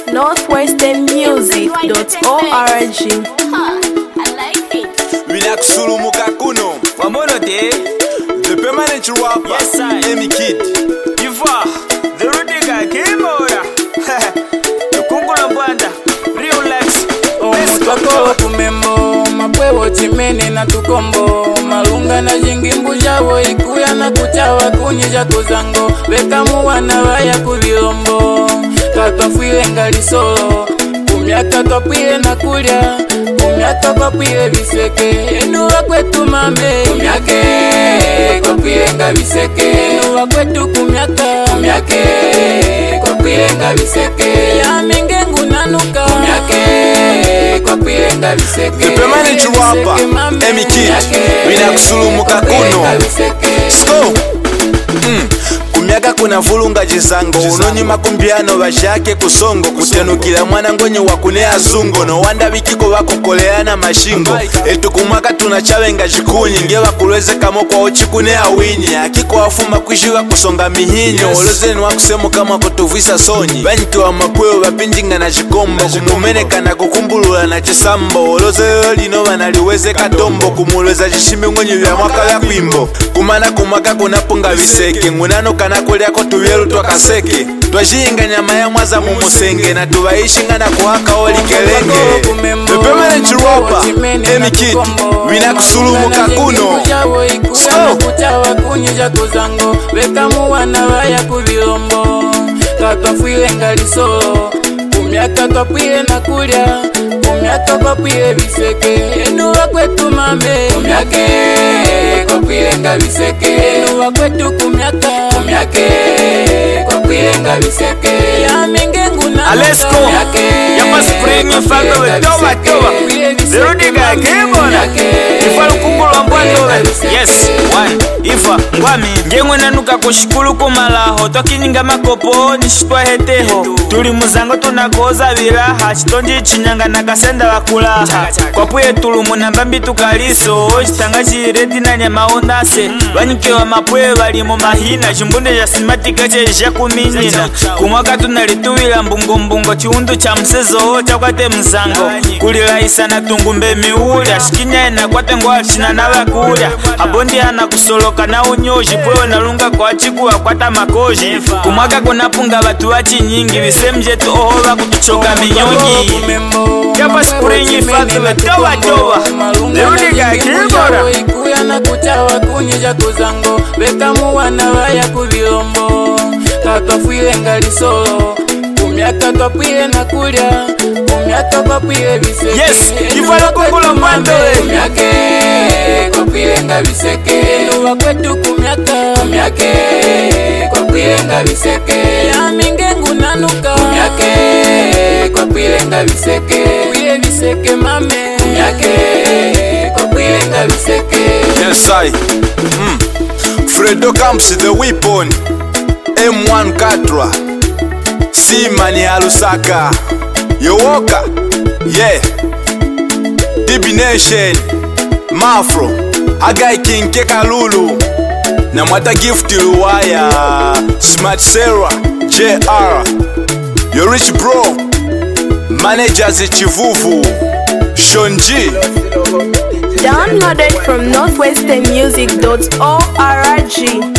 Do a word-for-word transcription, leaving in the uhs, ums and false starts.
northwestern music dot org. I like it. Winakusulumu kuno Wamono de the permanent rapper. Yes, I. Emi Kid. Iva the Rudy guy came over. The Kungula Banda Real Lex. Omukako kumembo mapwewo chimene na tukombo malunga na jingimbu jawo ikuya na kuchawa kunyija kuzango bekamu wana waya kubilombo katwafwile ngalisolo kumyaka twapwile na kulya kumyaka kwapwile biseke enuwa kwetu mame kumyake kwapwile nga biseke enuwa kwetu kumyaka kumyake kwapwile nga biseke ya mingengu nanuka kumyake kwapwile nga biseke The permanent rapper. Emi Kid. Winakusulumu kuno Sko mm. Kumyaka kuna vulunga jizango unonyima kumbiano bashake kusongo kutenukila mwana ngonye wakune azungo no wanda bikiko bakukoleana mashingo etu kumwaka tunachawenga jikunyi nge bakulweze kamo kwa ochikune awinyi akiko afuma kwishiwa kusonga mihinyo olozeni wakusemu kama kutuvisa sonyi banyiki wa mapweo bapindinga na jikombo kumumeneka na kukumbulula na chisambo olozelo lino banaliweze katombo kumulweza jishimbi ngonye vya mwaka vya kwimbo kumana kumwaka kunapunga biseke ngunano kana kuliako tuvyelu twakaseke twajinga nyama ya mwaza mumusenge na tuvaishinga na kuhaka olikelenge The permanent rapper Emi Kid Winakusulumu kuno Sko kuchawa kunyija kuzango bekamu wana waya kubilombo katwafwile ngalisolo kumyaka twapwile na kulya kumyaka kwapwile biseke enuwa kwetu mame kumyake kwapwile nga biseke enuwa kwetu kumyaka kumyake kwapwile nga biseke ya mingengu na Alesko Yama Spring Mfalme we toba toba The Rudy guy came over. Ifa lukungula mbwando Yes one Ifa ngwami Ngengwe nanuka kushikulu kumalaho Tokininga makopo nishitwa heteho Tuli muzango tunakoza viraha Chitonji chinyanga na kasenda wakulaha Kwapuye tulu munambambi tukaliso Chitanga chiredi na nyama ondase Wanyike wa mapwe wali mu mahina Chimbunde ya simatika cheja kuminyina Kumwaka tunalituwila mbungo mbungo Chiundu cha msezo chakwate mzango Kulilaisa na tungumbe miulya Shikinya ena kwate ngwa china na wakulya Abondi ana kusoloka na unyoji Pwewe na lunga kwa chikuwa kwata makoji Kumwaka kunapunga watu wachi nyingi Visemjetu ohoba kutuchoka minyonyi Yapa Spring Ifadwe towa towa The Rudy guy kibora ikuya na kuchawa kunyija kuzango bekamu wana waya kubilombo katwafwile ngalisolo kumyaka twapwile na kulya kumyaka kwapwile biseke Yes, Ifa lukungula mbwando kumyake kwapwile nga biseke enuwa kwetu kumyaka kumyake kwapwile nga biseke ya mingengu nanuka kumyake kwapwile nga biseke kwapwile biseke mame kumyake kwapwile nga biseke Yes I mm. Fredo Camps the weapon M one Katra Simani Alusaka Yowoka Yeah D B Nation Mafro Agai King Kekalulu na Mwata Gift Luwaya Smart Sarah J R Yo Rich Bro Managers Chivuvu Sean G Downloaded from northwestern music dot org.